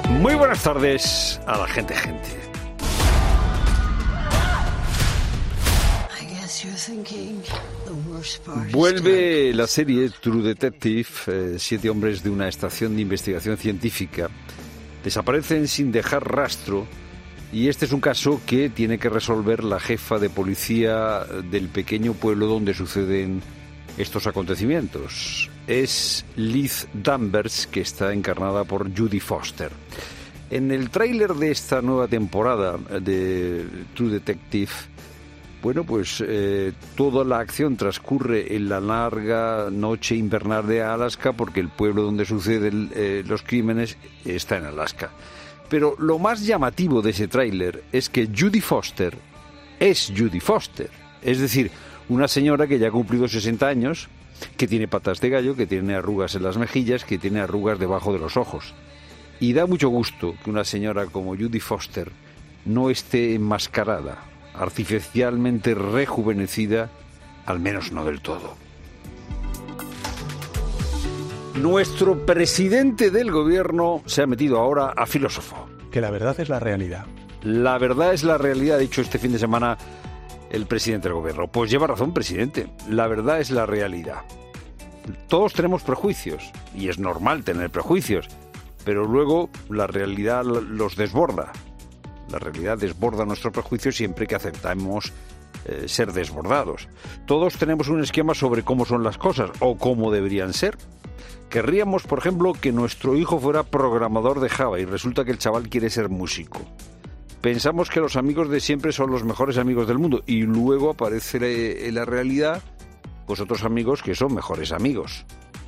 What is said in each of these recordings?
Muy buenas tardes a la gente. Vuelve la serie True Detective, 7 hombres de una estación de investigación científica. Desaparecen sin dejar rastro y este es un caso que tiene que resolver la jefa de policía del pequeño pueblo donde suceden estos acontecimientos. Es Liz Danvers, que está encarnada por Judy Foster. En el tráiler de esta nueva temporada de True Detective, toda la acción transcurre en la larga noche invernal de Alaska, porque el pueblo donde suceden los crímenes está en Alaska. Pero lo más llamativo de ese tráiler es que Judy Foster es Judy Foster, es decir, una señora que ya ha cumplido 60 años, que tiene patas de gallo, que tiene arrugas en las mejillas, que tiene arrugas debajo de los ojos. Y da mucho gusto que una señora como Judy Foster no esté enmascarada, artificialmente rejuvenecida, al menos no del todo. Nuestro presidente del gobierno se ha metido ahora a filósofo. Que la verdad es la realidad. La verdad es la realidad, ha dicho este fin de semana el presidente del gobierno. Pues lleva razón, presidente. La verdad es la realidad. Todos tenemos prejuicios, y es normal tener prejuicios, pero luego la realidad los desborda. La realidad desborda nuestros prejuicios siempre que aceptamos ser desbordados. Todos tenemos un esquema sobre cómo son las cosas o cómo deberían ser. Querríamos, por ejemplo, que nuestro hijo fuera programador de Java y resulta que el chaval quiere ser músico. Pensamos que los amigos de siempre son los mejores amigos del mundo y luego aparece en la realidad pues otros amigos que son mejores amigos.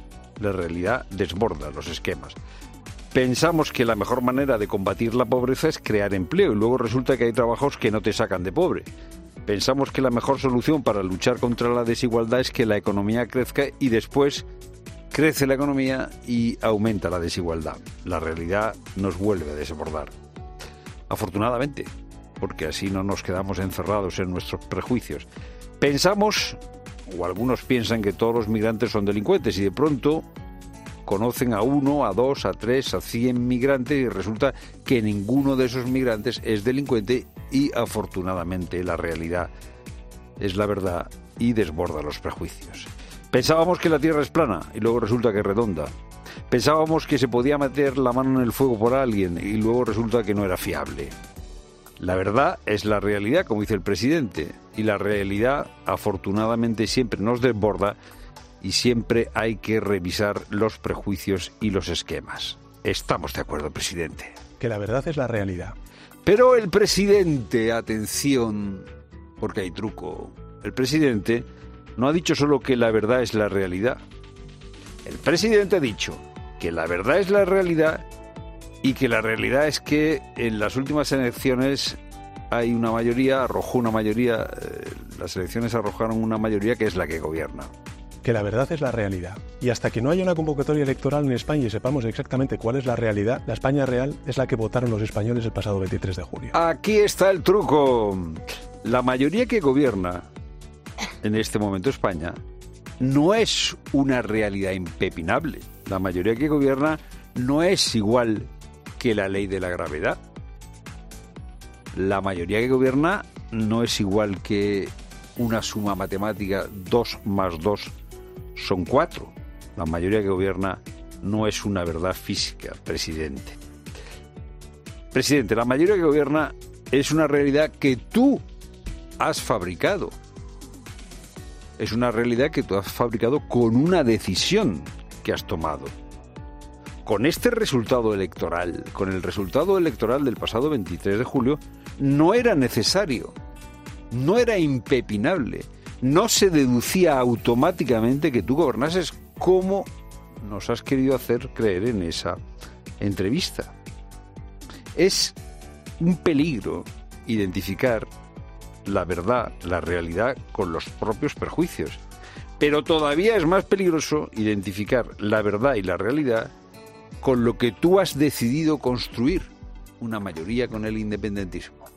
La realidad desborda los esquemas. Pensamos que la mejor manera de combatir la pobreza es crear empleo y luego resulta que hay trabajos que no te sacan de pobre. Pensamos que la mejor solución para luchar contra la desigualdad es que la economía crezca y después crece la economía y aumenta la desigualdad. La realidad nos vuelve a desbordar. Afortunadamente, porque así no nos quedamos encerrados en nuestros prejuicios. Pensamos, o algunos piensan, que todos los migrantes son delincuentes y de pronto conocen a 1, a 2, a 3, a 100 migrantes y resulta que ninguno de esos migrantes es delincuente y afortunadamente la realidad es la verdad y desborda los prejuicios. Pensábamos que la Tierra es plana y luego resulta que es redonda. Pensábamos que se podía meter la mano en el fuego por alguien y luego resulta que no era fiable. La verdad es la realidad, como dice el presidente, y la realidad afortunadamente siempre nos desborda y siempre hay que revisar los prejuicios y los esquemas. Estamos de acuerdo, presidente. Que la verdad es la realidad. Pero el presidente, atención, porque hay truco, el presidente no ha dicho solo que la verdad es la realidad. El presidente ha dicho que la verdad es la realidad y que la realidad es que en las últimas elecciones hay una mayoría, arrojó una mayoría, las elecciones arrojaron una mayoría que es la que gobierna. Que la verdad es la realidad. Y hasta que no haya una convocatoria electoral en España y sepamos exactamente cuál es la realidad, la España real es la que votaron los españoles el pasado 23 de junio. Aquí está el truco. La mayoría que gobierna en este momento España no es una realidad impepinable. La mayoría que gobierna no es igual que la ley de la gravedad. La mayoría que gobierna no es igual que una suma matemática, 2 más 2 son 4. La mayoría que gobierna no es una verdad física, presidente. Presidente, la mayoría que gobierna es una realidad que tú has fabricado. Es una realidad que tú has fabricado con una decisión que has tomado. Con este resultado electoral, con el resultado electoral del pasado 23 de julio, no era necesario, no era impepinable, no se deducía automáticamente que tú gobernases como nos has querido hacer creer en esa entrevista. Es un peligro identificar la verdad, la realidad, con los propios prejuicios. Pero todavía es más peligroso identificar la verdad y la realidad con lo que tú has decidido construir, una mayoría con el independentismo.